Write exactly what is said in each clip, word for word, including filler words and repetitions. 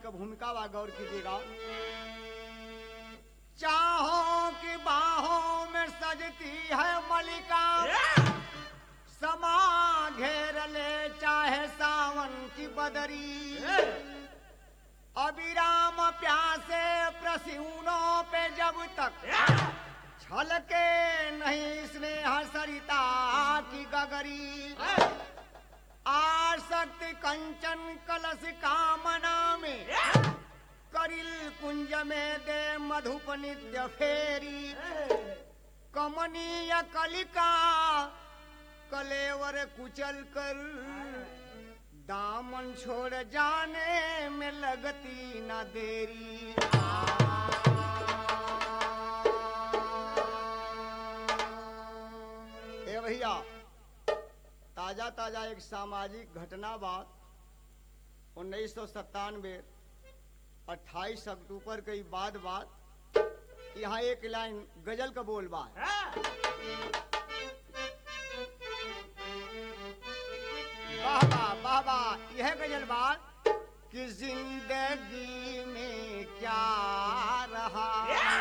का भूमिका वा गौर कीजिएगा। चाहों की बाहों में सजती है मलिका, समा घेर ले चाहे सावन की बदरी। अविराम प्यासे प्रसूनों पे जब तक छलके नहीं स्नेह सरिता की गगरी। आसक्त कंचन कलश कामना में करिल कुंज में दे मधुप नित्य फेरी। कमनीय कलिका कलेवर कुचल कर दामन छोड़ जाने में लगती न देरी। ए भैया, ताजा ताजा एक सामाजिक घटना बात उन्नीस सौ सत्तानवे अट्ठाईस अक्टूबर के बाद बात यहाँ एक लाइन गजल का बोल बात। वाह वाह वाह वाह, यह गजल बात कि जिंदगी में क्या रहा,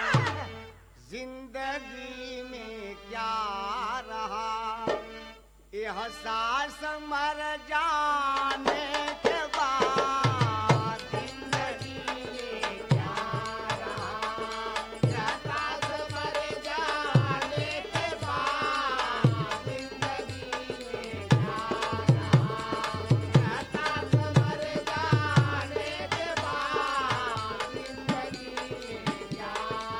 जिंदगी में क्या रहा। यह सांस मर जाने के बाद जिंदगी में क्या रहा। यह सांस मर जाने के बाद जिंदगी में क्या रहा। यह सांस मर जाने के बाद जिंदगी में क्या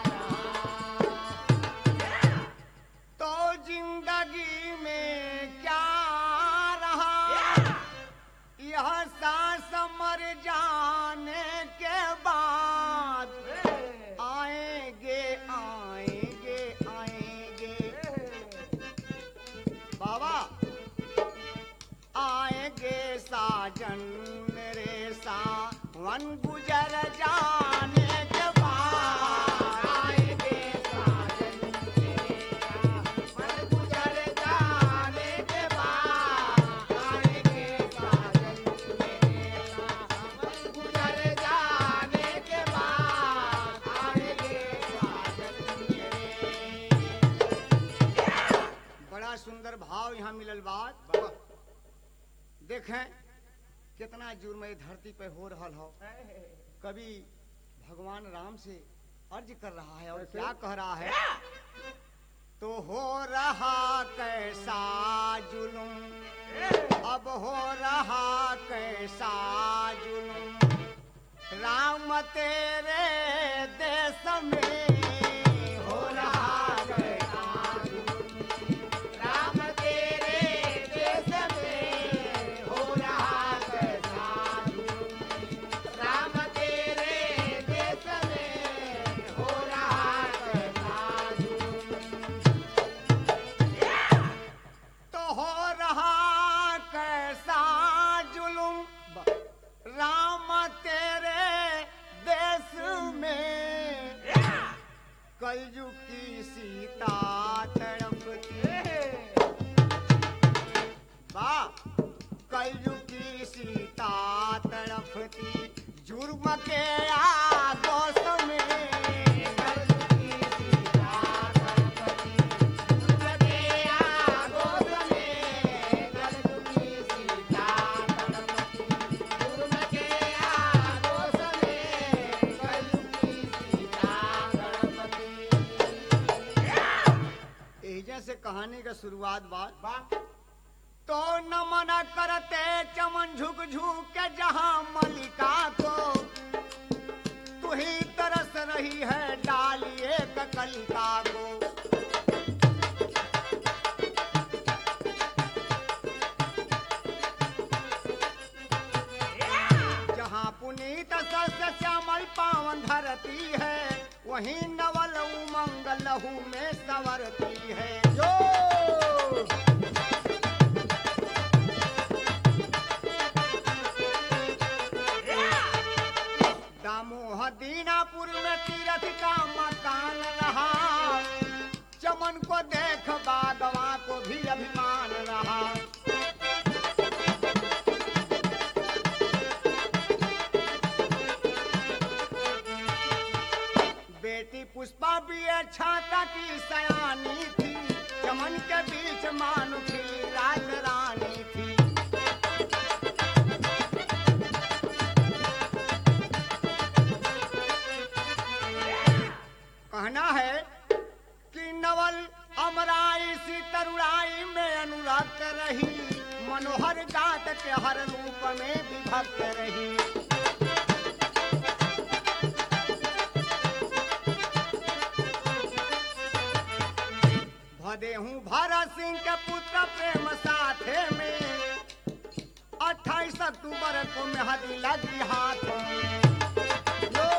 रहा। तो जिंदगी में क्या रहा, यह सांस मर जाने के बाद आएंगे आएंगे आएंगे। बाबा आएंगे साजन मेरे सावन गुजर जाने के बाद। आएंगे साजन मेरे सावन गुजर जाने के बाद। आएंगे साजन मेरे सावन गुजर जाने के बाद। आएंगे साजन मेरे। बड़ा सुंदर भाव यहाँ मिलल बात। देखें कितना जुर्म ये धरती पे हो रहा हो। कभी भगवान राम से अर्ज कर रहा है और क्या कह रहा है। तो हो रहा कैसा जुलुम, अब हो रहा कैसा जुलुम। राम तेरे देश में हो रहा कैसा जुलुम। राम तेरे देश में हो रहा कैसा जुलुम। राम तेरे देश में हो रहा कैसा जुलुम। तो हो रहा कैसा जुलुम राम तेरे देश में। कलयुग की सीता तड़पती वाह, कलयुग की सीता तड़पती जुर्म के आगोश में। कलयुग की सीता तड़पती जुर्म के आगोश में। कलयुग की सीता तड़पती जुर्म के आगोश में। कलयुग की सीता तड़पती। एहिजा से कहानी का शुरुआत बात। तो नमन करते चमन झुक झुक के जहां मलिका को। तू ही तरस रही है डालिए कलिका को। जहां पुनीत सस्य श्यामल पावन धरती है, वहीं नवल उमंग लहू में संवरती है। जो दामोह दीनापुर में तीरथ का मकान रहा। चमन को देख बागवा को भी अभिमान रहा। भक्त रही, मनोहर जात के हर रूप में विभक्त रही। भदेहूँ भरत सिंह के पुत्र प्रेम साथे में, अट्ठाईस अक्टूबर को मेहदी लगी हाथों में। लो!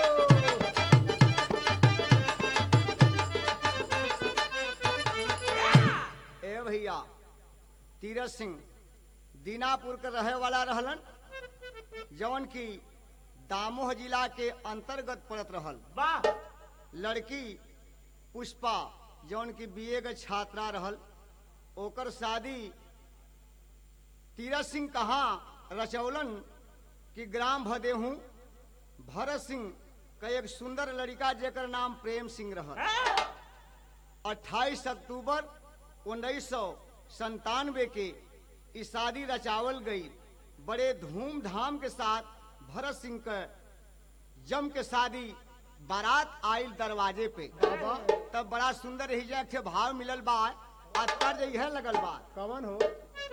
ए भैया, तीरथ सिंह दीनापुर के रहे वाला रहलन, जौन की दामोह जिला के अंतर्गत पड़त रहल। वाह लड़की पुष्पा जौन की बीए के छात्रा रहल, ओकर शादी तीरथ सिंह कहाँ रचौलन कि ग्राम भदेहूँ भरत सिंह का एक सुंदर लड़का जेकर नाम प्रेम सिंह रहल। अट्ठाईस अक्टूबर उन्नीस सौ संतानवे के ई शादी रचावल गई। बड़े धूमधाम के साथ भरत सिंह का जम के शादी बारात आयल दरवाजे पे। तब बड़ा सुंदर ही के भाव मिलल बा, अतर यह लगल बा। कवन हो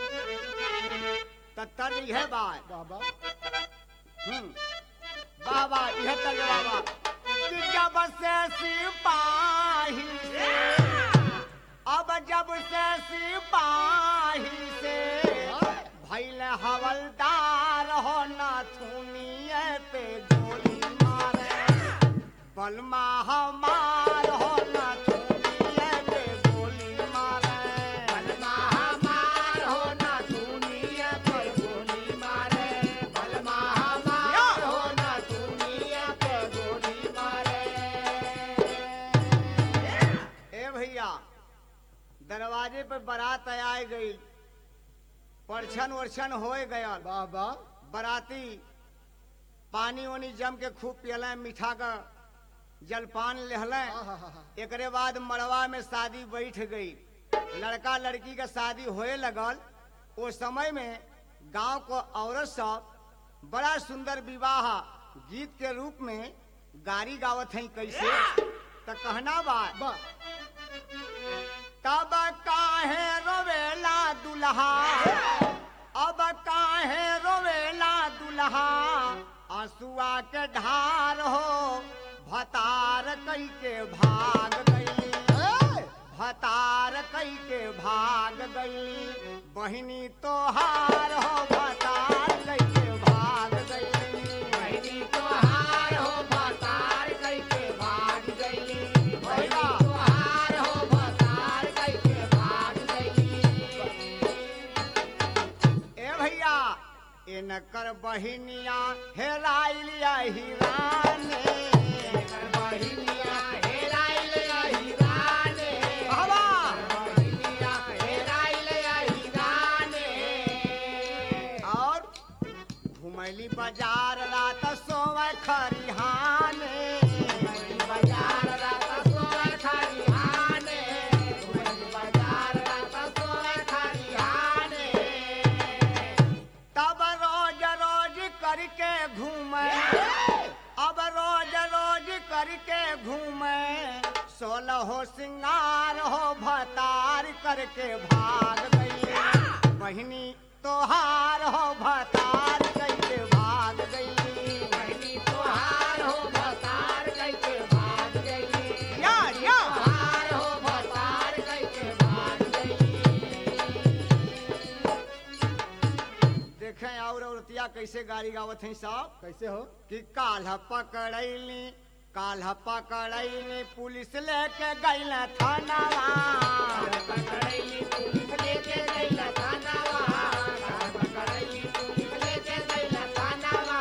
तत्तर यह बा। बाबा हम्म वाह वाह, यह तर बाबा कि जब से सिपाही से, अब जब से सिपाही से भइल हवलदार हो, नाथुनिए पे गोली मारे, बलमा हमार हो, नाथुनिए पे गोली मारे, बलमा हमार हो, नाथुनिए पे गोली मारे, बलमा हमार हो, नाथुनिए पे गोली मारे। ए भैया, दरवाजे पर बारात आए गई, परछन वर्छन होए गया। बाबा बराती पानी वानी जम के खूब पियले, मीठा का जलपान लेहले। एकरे बाद मड़वा में शादी बैठ गई। लड़का लड़की का शादी होए लगल। वो समय में गांव को औरत सब बड़ा सुंदर विवाह गीत के रूप में गारी गावत हैं। कैसे तो कहना बात बा तब काहे रोवेला दुल्हा, अब काहे रोवेला दुल्हा, आंसुआ के ढार हो, भतार कई के भाग गई, भतार कई के भाग गई, बहिनी तोहार हो, भतार कई के भाग गई, बहिनी तोहार हो, भतार कई के भाग गई, बहिनी तोहार हो, भतार कई के भाग गई। ए भैया, इनकर बहिनिया हेराइलिया हिराने, इनकर बहिनिया हेराइलिया हिराने, बाबा बहिनिया हेराइलिया हिराने। और घुमैली बाजार रात सोवे खरिहाने, घुमैली बाजार रात सोवे खरिहाने, घुमैली बाजार रात सोवे खरिहाने। तब रोज रोज करके घूमे, अब रोज रोज करके घूमे, सोलह हो सिंगार हो, भतार करके भाग गई, बहिनी तोहार हो, भतार करके भाग गई, बहिनी तोहार हो, भतार करके भाग गई, या या तोहार हो, भतार करके भाग गई। देखें और औरतिया कैसे गाड़ी गावत हैं साहब। कैसे हो कि काल्ह पकड़ैली, काल्ह पकड़ैली, पुलिस लेके गइल थानावा, पकड़ैली पुलिस लेके गइल थानावा, पकड़ैली पुलिस लेके गइल थानावा।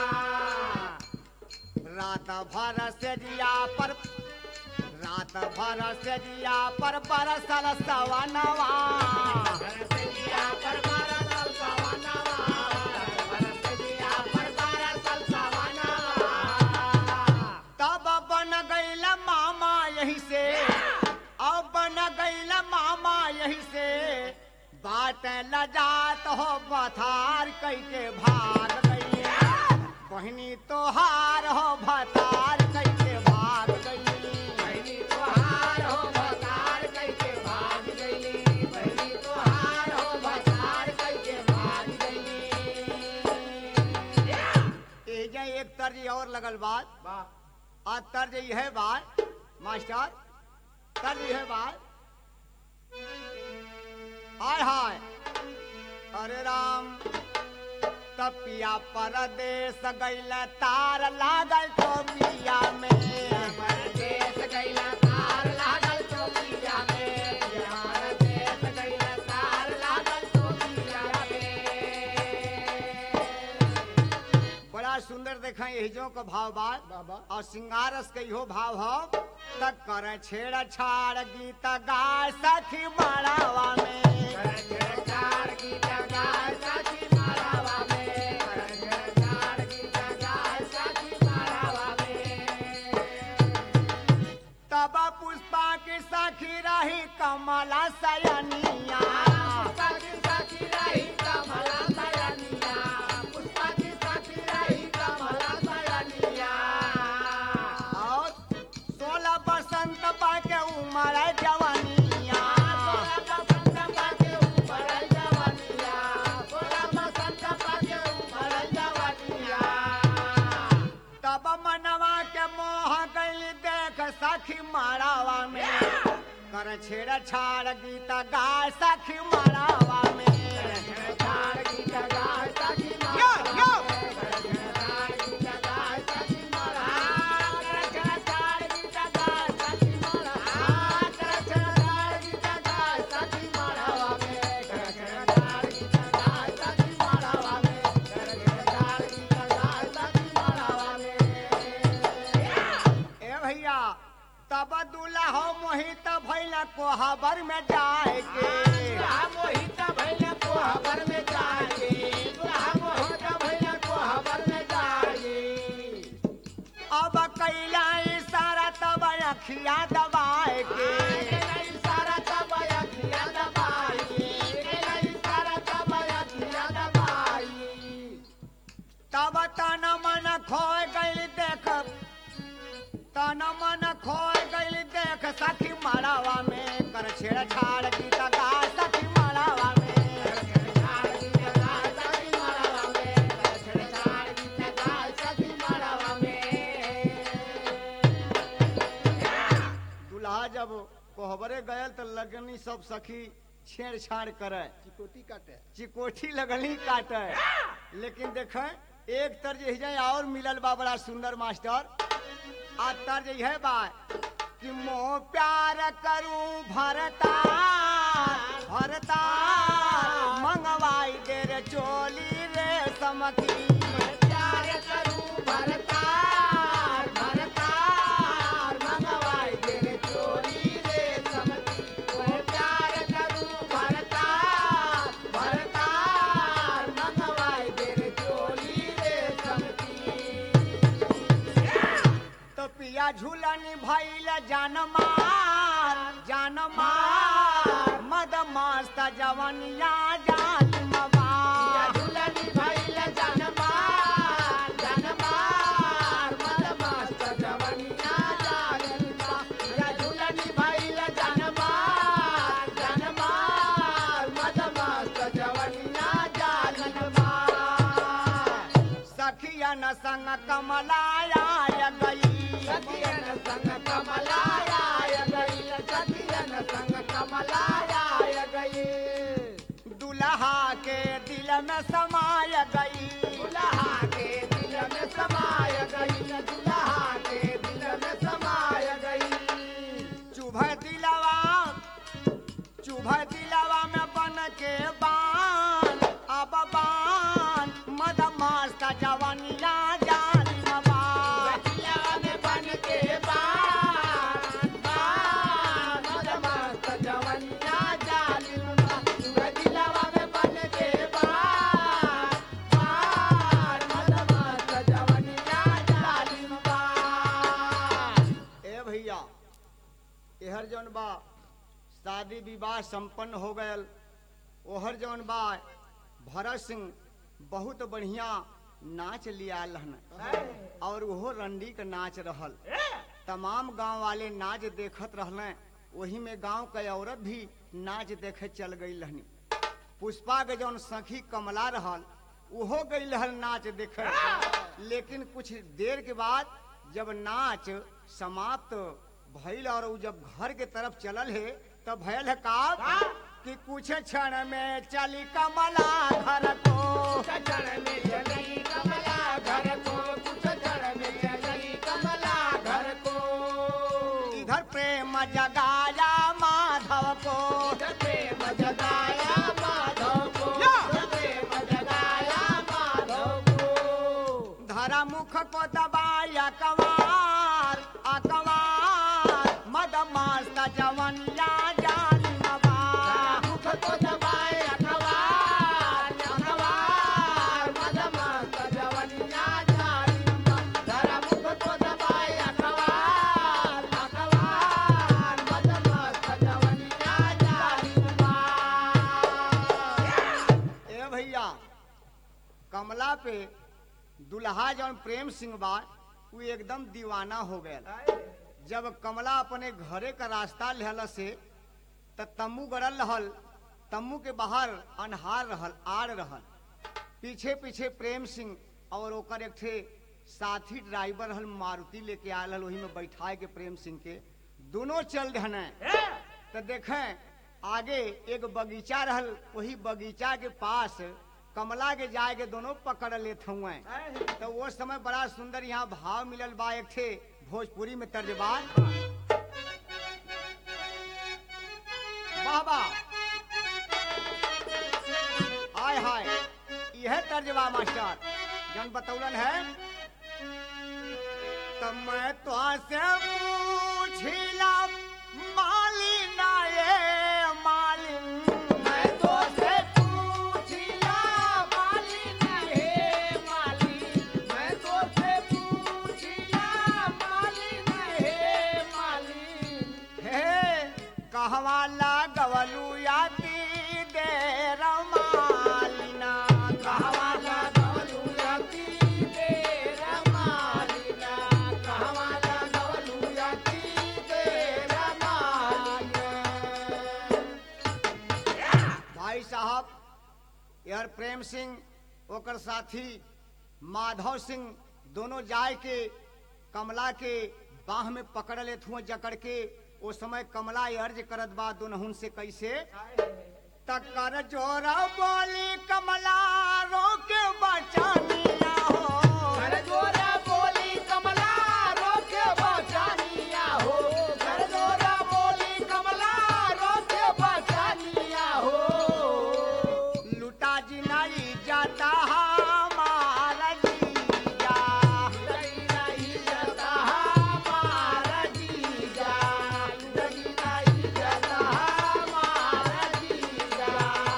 रात भर से जिया पर, रात भर से जिया पर बरसल सवनवा, से जिया पर बरसल सवनवा, से जिया पर बरसल सवनवा। तब बन गइल मामा यही से, अब बन गइल मामा यही से, बाट लजात हो, बथार कई के भाग गई, बहिनी तोहार हो, भतार कई के भाग गई, बहिनी तोहार हो, भतार कई के भाग गई, बहिनी तोहार तर्ज और लगल बात आ तर्ज यह बात मास्टर तर्ज यह बात हाय हाय अरे राम तपिया परदेश गैल तार लागल टोपिया में परदेश गैल तार लागल टोपिया में परदेश गैल तार लागल टोपिया में। बड़ा सुंदर देखा यही का भाव बात और सिंगारस के इहो भाव हो तक कर छेड़ छाड़ गीत गाय सखी मारावा में छेड़ छाड़ गीत गाय सखी मारावा में छेड़ छाड़ गीत गाय सखी मारावा में। तब पुष्पा की सखी रही कमला सयनिया सखी सखी रही कमला सयनिया पुष्पा की सखी रही कमला सयनिया और सोलह बसंत पाके उमर जवानिया सोलह बसंत पाके उमर जवानिया सोलह बसंत पाके उमर जवानिया। तब मनवा के मोह गई देख सखी मारावा में कर छेड़ छाड़ गीत गाय सखी मारावा में छेड़ छाड़ गीत गाय सखी मारावा तब दूल्हा हो मोहित भैला कोहबर में जाएगे मोहित भैला कोहबर में जाएगे दूल्हा मोहित भैला कोहबर में जाएगे। अब कैला इशारा तब अखिया दबाएगे इशारा तब अखिया दबाएगे इशारा तब अखिया दबाएगी। तब तन मन खो गई देख तन मन खो गई देख सखी मारावा में कर छेड़ छाड़ गीत गा सखी मारावा में छेड़ छाड़ गीत गा सखी मारावा में छेड़ छाड़ गीत गा सखी मारावा में। दूल्हा जब कोहबरे गयल तो लगनी सब सखी छेड़छाड़ करे चिकोटी काटे चिकोटी लगनी काटे। लेकिन देख एक तर्ज और मिलल बा बड़ा सुंदर मास्टर आ तर्ज यह बात कि मोह प्यार करूं भरता भरता मंगवाई दे रे चोली रे समकी प्यार करूं भरता भरता मंगवाई दे रे चोली रे समकी प्यार करूं भरता भरता मंगवाई दे रे चोली रे समकी। तो पिया झूलनी भैल जान मार जान मार मद मस्त जवनिया जान मार झूलनी भैल जान मार जान मार मद मस्त जवनिया जान मार झूलनी भैल जान मार जान मार मद मस्त जवनिया जान मार। सखियन संग कमलाया गई सखियन संग कमलाया गई सखियन संग कमलाया गई। दुल्हा के दिल में समाय गई दुल्हा के दिल में समाय गई दुल्हा के दिल में समाय गई। चुभ दिलवा चुभ दिलवा में बन के बान अब बान मद मस्त जवनिया एहर जौन बा शादी विवाह संपन्न हो गयल। ओहर जौन बा भरत सिंह बहुत बढ़िया नाच लिया रहन और वो रंडी का नाच रहल। तमाम गांव वाले नाच देखत रहने वही में गांव के औरत भी नाच देखे चल गई रहनी। पुष्पा के जौन सखी कमला रहल उहो गई हल नाच देखे। लेकिन कुछ देर के बाद जब नाच समाप्त भइल और उ जब घर के तरफ चलल है तब भयल है का कि कुछ क्षण में चली कमला घर को, क्षण में चली कमला घर को, कुछ क्षण में चली कमला घर को। इधर प्रेम जगाया माधव को, इधर प्रेम जगाया माधव को, इधर प्रेम जगाया माधव को। धरा मुख को दबाया कवार अकवार मद मस्त जवनिया जाली नवार। मुख को दबाए अखबार अखबार मद मस्त जवनिया जाली नवार। धरा मुख को दबाए अखबार अखबार मद मस्त जवनिया जाली नवार। ए भैया कमला पे दुल्हा जौन प्रेम सिंह बा वो एकदम दीवाना हो गया। जब कमला अपने घरे का रास्ता लेहल से त तम्बू गड़ल रहल, तम्बू के बाहर अनहार रहल, आड़ रहल। पीछे पीछे प्रेम सिंह और ओकर एक ठे साथी ड्राइवर रहल, मारुति लेके आयल हल, वही में बैठाए के प्रेम सिंह के दोनों चल रहने। तो देखें आगे एक बगीचा रहल, वही बगीचा के पास कमला के जाए के दोनों पकड़ लेते हुए। तो वो समय बड़ा सुंदर यहाँ भाव मिलल बा एक थे भोजपुरी में तर्जबा। वाह वाह हाय हाय यह तर्जबा मास्टर जन बतौलन है। तब मैं तो से पूछिला मालिना ये मालिन, मैं तो से पूछिला मालिना हे मालिन, मैं तो से पूछिला मालिना हे मालिन। हे कहवा लागवलू याती देर मालिना, कहवा लागवलू याती देर मालिना, कहवा लागवलू याती देर मालिना। भाई साहब यार प्रेम सिंह ओकर साथी माधव सिंह दोनों जाए के कमला के बाह में पकड़ लेत हुए जकड़ के। ओ समय कमला अर्ज करत बा दुनहुन से कैसे तकर जोरा बोली कमला रोके बचानिया हो, घर जोरा बोली कमला रोके बचानिया हो, घर जोरा बोली कमला रोके बचानिया हो। लुटा जी नहीं जाता हमारा जीजा, लुटाई नहीं जाता हमारा जीजा, लुटाई नहीं जाता हमारा जीजा।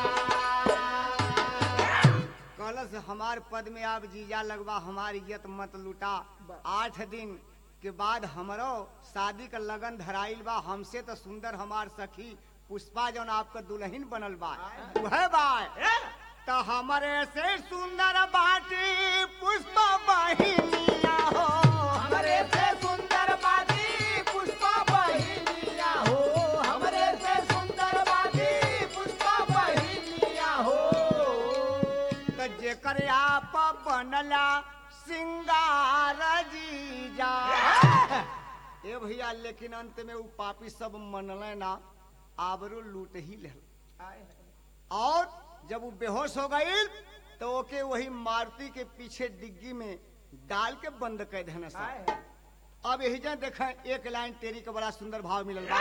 कलश हमार पद में आप जीजा लगवा, हमारी इज्जत मत लुटा। आठ दिन के बाद हमरो शादी का लगन धराइल बा, हमसे तो सुंदर हमार सखी पुष्पा जौन आपका दुल्हन बनल बा वह बा। तो हमारे से सुंदर बाटी पुष्पा बहिनिया हो, हमरे से सुंदर बाती पुष्पा बहिनिया हो, हमरे से सुंदर बाती पुष्पा बहिनिया हो। तो जेकर आप बनला सिंगार जीजा। ए भैया लेकिन अंत में वो पापी सब मनले ना, आबरू लूट ही ले। और जब वो बेहोश हो गई तो ओके वही मारुति के पीछे डिग्गी में डाल के बंद कर देना सा। अब यही जन देखा एक लाइन तेरी का बड़ा सुंदर भाव मिलल बा।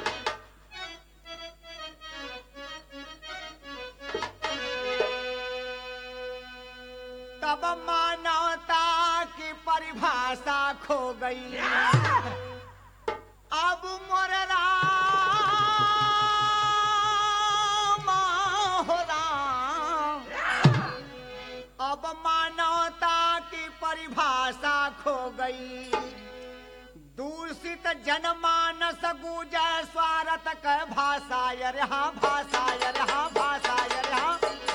तब मानवता की परिभाषा खो गई, अब मोर राम हो राम, अब मानवता की परिभाषा खो गई। दूषित जनमानस गुजर स्वार्थ क भाषा यरहा भाषा यरहा भाषा यरहा।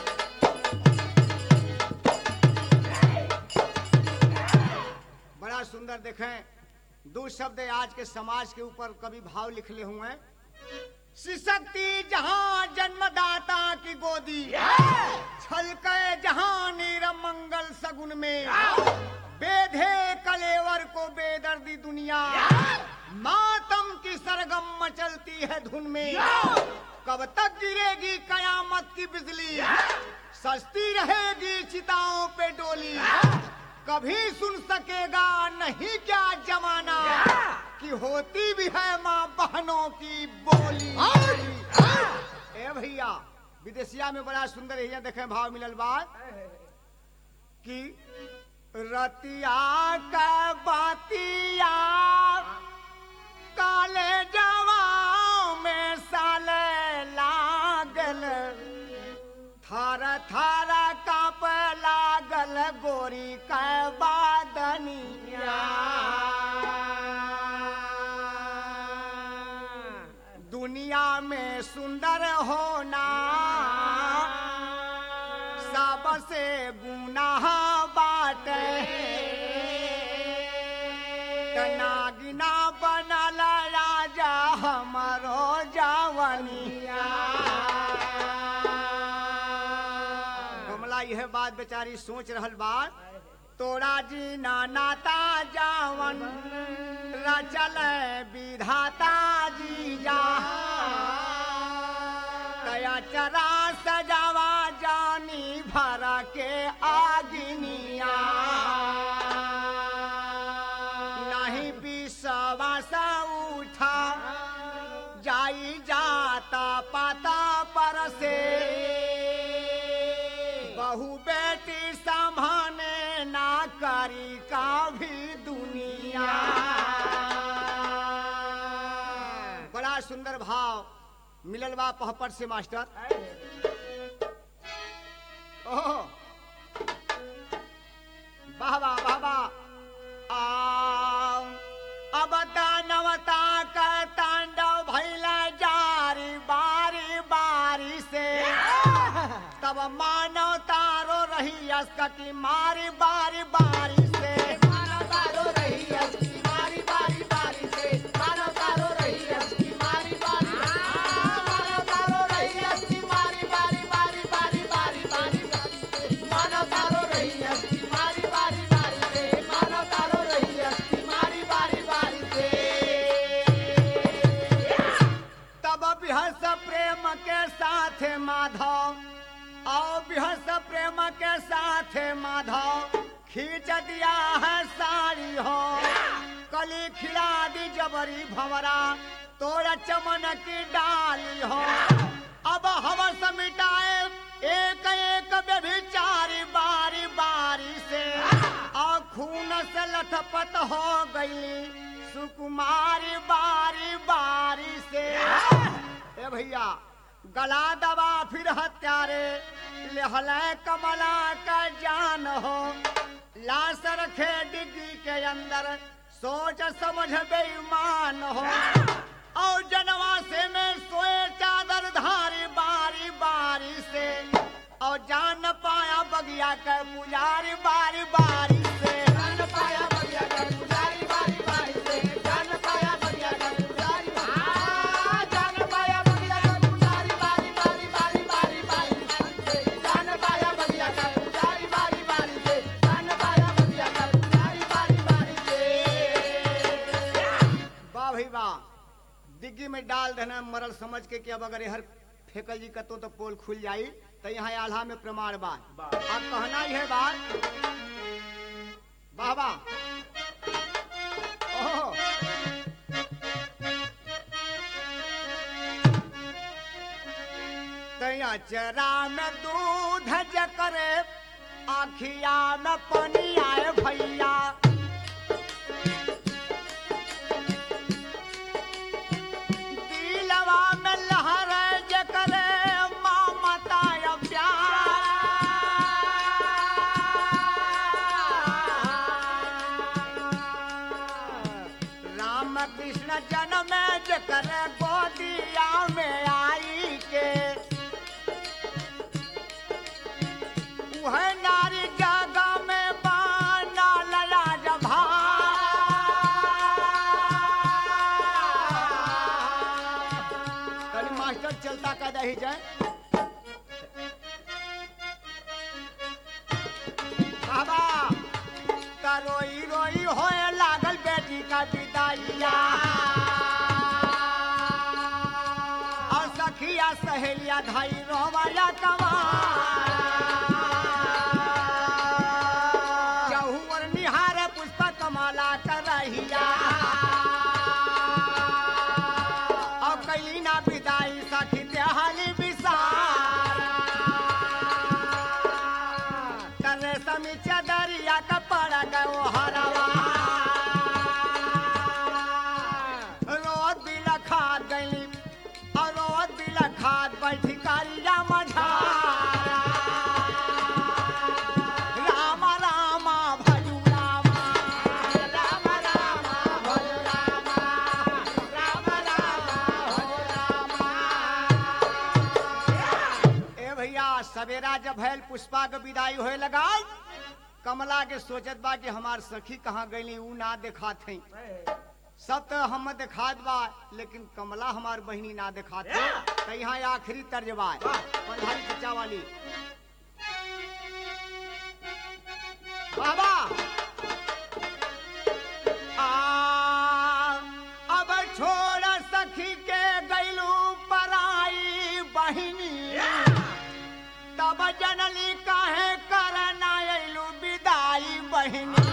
बड़ा सुंदर देखें दो शब्द आज के समाज के ऊपर कवि भाव लिखले हुए हैं। शिशक्ति जहां जन्मदाता की गोदी, छलके जहां नीर मंगल सगुन में, बेधे कलेवर को बेदर्दी दुनिया, मातम की सरगम मचलती है धुन में। कब तक गिरेगी कयामत की बिजली, सस्ती रहेगी चिताओं पे डोली। कभी सुन सकेगा नहीं क्या जमाना, कि होती भी है माँ बहनों की बोली। ए भैया विदेशिया में बड़ा सुंदर है, देखे भाव मिलल बात कि रतिया का बातिया काले जवा में साले लागल, थार थार काप लागल गोरी का बादनिया। दुनिया में सुंदर होना सबसे गुनाह बात, नागिना बनल राजा हमारो जवनिया। कमला यह बात बेचारी सोच रहल बात, तोरा जी ना नाता जावन रचल विधाता जी जा। तया चरा सजावा जानी भरा के आगिनिया। नहीं विश्वास उठा जाई जाता पाता पर से, बहु बेटी संभाने ना करी का भी दुनिया। बड़ा सुंदर भाव मिलल बा पहपट से मास्टर। ओहो वाह वाह वाह वाह। अब दानवता का तांडव भैला जारी बारी बारी से, तब मानव तारो रही अस्का की मारी बारी बारी से। मानव तारो रही अस्की मारी बारी बारी से, मानव तारो रही अस्की मारी बारी, मानव तारो रही अस्की मारी बारी बारी बारी बारी बारी से, मानव तारो रही अस्की मारी बारी बारी से, मानव तारो रही अस्की मारी बारी बारी से। तब बिहस प्रेम के साथ माधव, आओ बिहस प्रेम के साथ माधव, खींच दिया है साड़ी हो। कली खिला दी जबरी भंवरा, तोरा चमन की डाली हो। अब हवस मिटाए एक एक व्यभिचारी बारी बारी से, और खून से लथपथ हो गई सुकुमारी बारी बारी से। ए भैया गला दबा फिर हत्यारे, लेहले कमला का जान हो। लाश रखे डिग्गी के अंदर, सोच समझ बेईमान हो। और जनवा से में सोए चादर धारी बारी बारी से, और जान पाया बगिया के पुजारी बारी बारी से। जान पाया बगिया का पुजारी बारी बारी से, जान पाया बगिया का पुजारी, आ जान पाया बगिया का पुजारी बारी बारी बारी बारी बारी से, जान पाया बगिया का पुजारी बारी बारी से, जान पाया बगिया का पुजारी बारी बारी से। वाह भाई वाह। डिग्गी में डाल देना मरल समझ के कि अब अगर हर फेकल जी कतो तो पोल खुल जाई, तो यहाँ आल्हा में प्रमाण बात। अब कहना ही है बात। वाह वाह। ओहो तैया चरा में दूध जकरे, आखिया में पानी आए भैया। दिलवा में लहर जकरे, ममता या प्यार। राम कृष्ण जन्म जकरे गोदिया में आई के, वह नारी जागा में बाना लला जभा। कल मास्टर चलता का दही जाए। रहिया और सखिया सहेलिया धाई रोवाया कमा चहुवर निहार पुष्प कमला कर रहिया और कैली ना विदाई सखी देहाली विसार करे समी चदरिया कपड़ा गो हरवा रोद बिला खाद गईली और रोद बिला खाद बैठी कालिया मझारा राम राम भजू राम राम राम भजू राम राम राम हो राम। ए भैया सवेरा जब भैल पुष्पा के विदाई होए लगा कमला के सोचत बा कि हमार सखी कहाँ गईली ऊ ना देखात हई सब तो हम दिखात बा लेकिन कमला हमार बहिनी ना दिखात है तो यहाँ आखिरी तर्जबा है पंधारी चचा वाली बाबा आ अब छोड़ सखी के गईलू पराई बहिनी तब जनली काहे करना अइलू विदाई बहिनी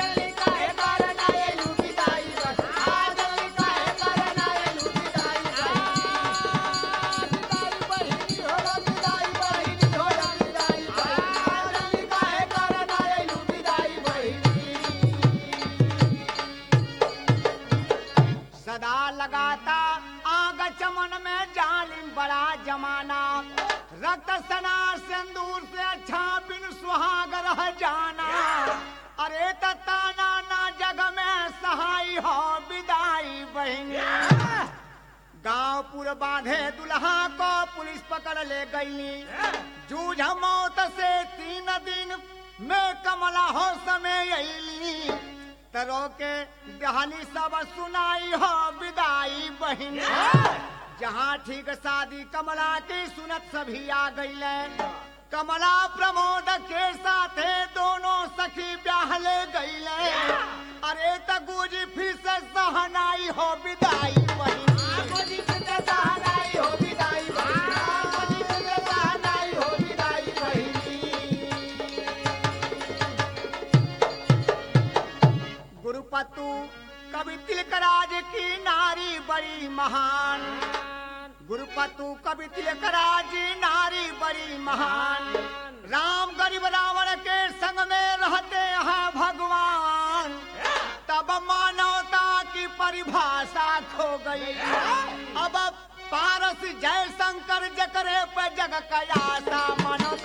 सदा लगाता आग चमन में जालिम बड़ा जमाना रक्त सना सिंदूर से अच्छा बिन सुहाग रह जाना अरे ताना ना जग में सहाय हो विदाई बहिनी गांवपुर बांधे दुल्हा को पुलिस पकड़ ले गई जूझ मौत से तीन दिन में कमला हो समय अली तरो के कहानी सब सुनाई हो विदाई बहिनी जहाँ ठीक शादी कमला की सुनत सभी आ गई कमला प्रमोद के साथे दोनों सखी ब्याह ले गई अरे तगूजी फिर से सहनाई हो विदाई बहिनी गुरुपतु कवि तिलकराज की नारी बड़ी महान गुरुपतु कवि तिलकराज नारी बड़ी महान राम गरीब रावण के संग में रहते हैं भगवान तब मानवता की परिभाषा खो गई अब पारस जय शंकर जकरे पे जग कयासा मानवता